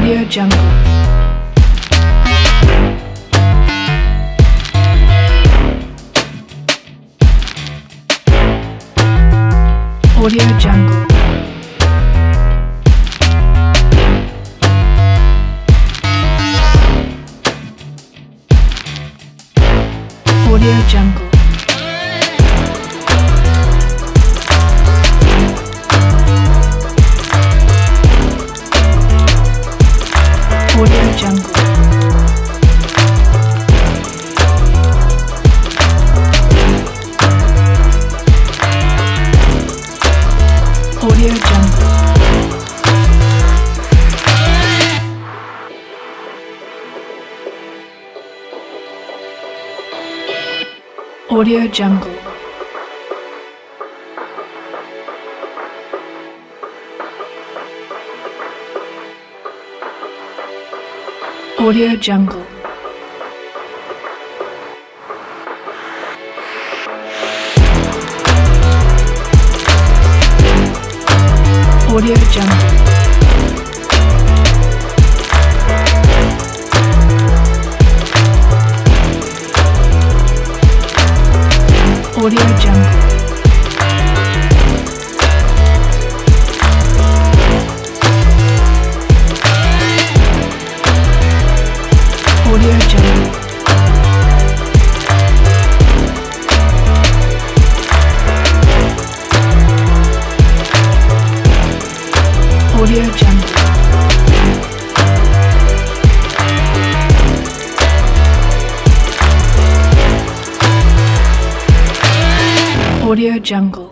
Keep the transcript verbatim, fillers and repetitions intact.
Audio Jungle. Audio Jungle. Audio Jungle. Audio Jungle. Audio Jungle. Audio Jungle. Audio Jungle. Audio Jungle. Audio Jungle. Audio Jungle. Audio Jungle. Audio Jungle.